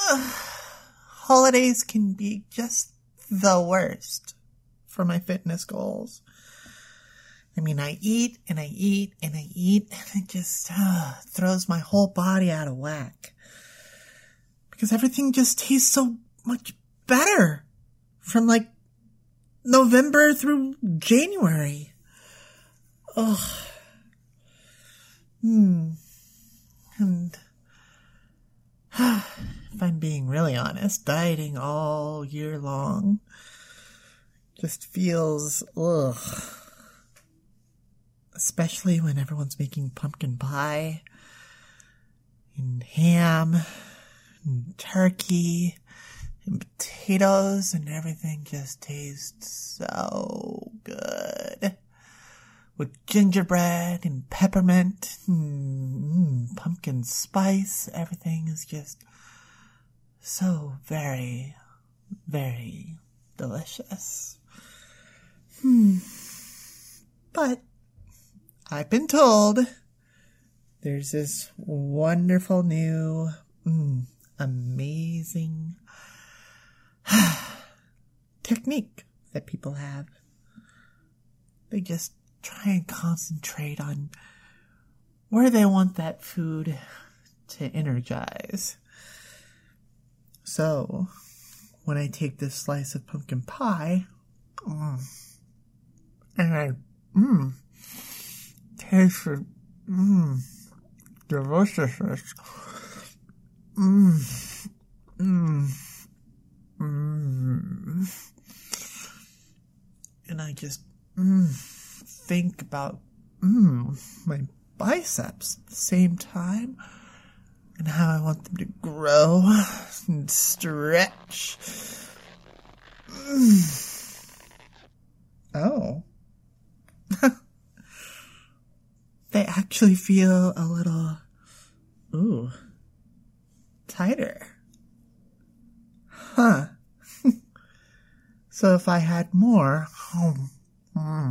Holidays can be just the worst for my fitness goals. I mean, I eat and I eat and I eat, and it just throws my whole body out of whack. Because everything just tastes so much better from like November through January. Ugh. And if I'm being really honest, dieting all year long just feels ugh. Especially when everyone's making pumpkin pie and ham and turkey and potatoes, and everything just tastes so good. With gingerbread and peppermint and pumpkin spice, everything is just so very, very delicious. But I've been told there's this wonderful new, amazing technique that people have. They just try and concentrate on where they want that food to energize. So, when I take this slice of pumpkin pie, and I, taste the, deliciousness, and I just, think about, my biceps at the same time, and how I want them to grow and stretch. Oh. They actually feel a little, tighter. Huh. So if I had more, and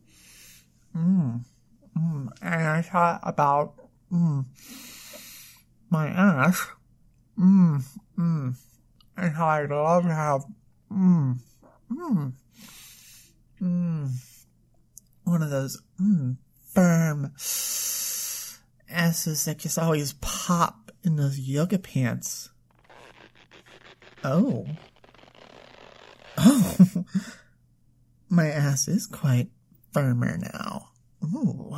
I thought about, my ass, and how I'd love to have, one of those, firm asses that just always pop in those yoga pants. Oh. My ass is quite firmer now. Ooh.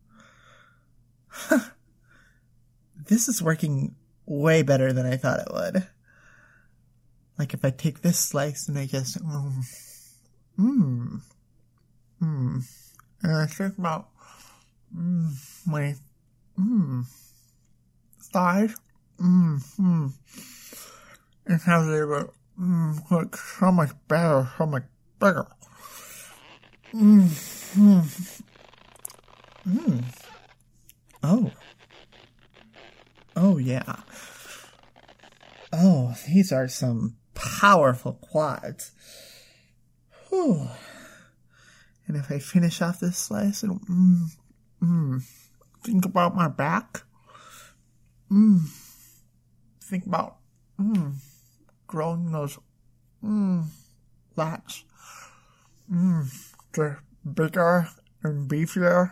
This is working way better than I thought it would. Like if I take this slice and I just, and I think about, my, thighs, and how they were, look so much better, so much bigger. Oh, yeah. Oh, these are some powerful quads. Whew. And if I finish off this slice and, think about my back. Think about, growing those, lats. They're bigger and beefier.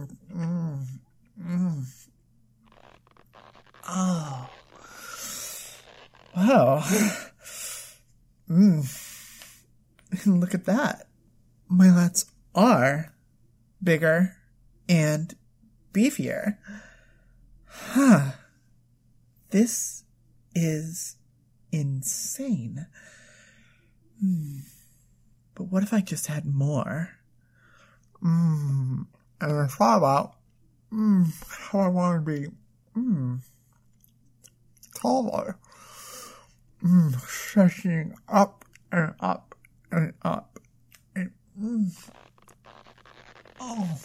Oh. Wow. Look at that. My lats are bigger and beefier. Huh. This is insane. But what if I just had more? And I thought about, how I want to be, taller. Stretching up and up and up. And, oh.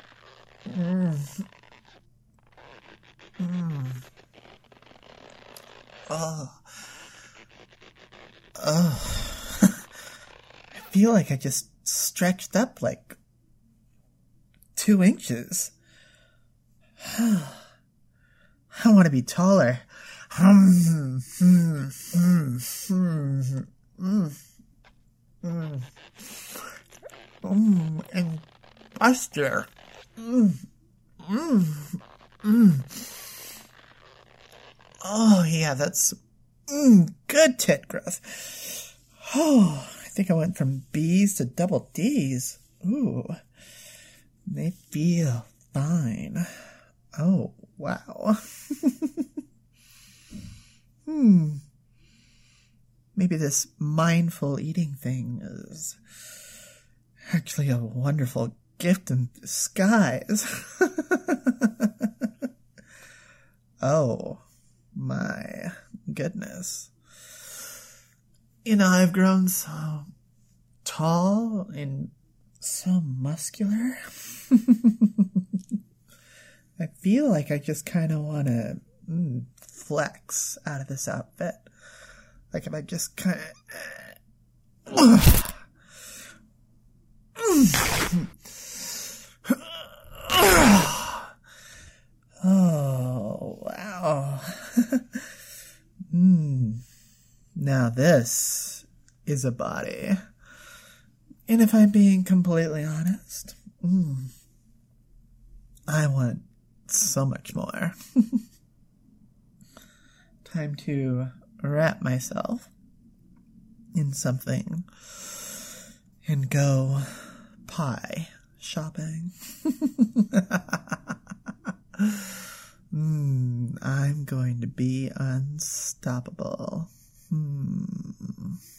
I feel like I just stretched up like 2 inches. I want to be taller. muscular. Oh, yeah, that's good tit growth. Oh, I think I went from B's to double D's. Ooh, they feel fine. Oh, wow. Maybe this mindful eating thing is actually a wonderful gift in disguise. Oh, my goodness. I've grown so tall and so muscular. I feel like I just kind of want to flex out of this outfit. Like if I just kind of... Oh, wow. Now this is a body. And if I'm being completely honest, I want so much more. Time to wrap myself in something and go pie shopping. I'm going to be unstoppable.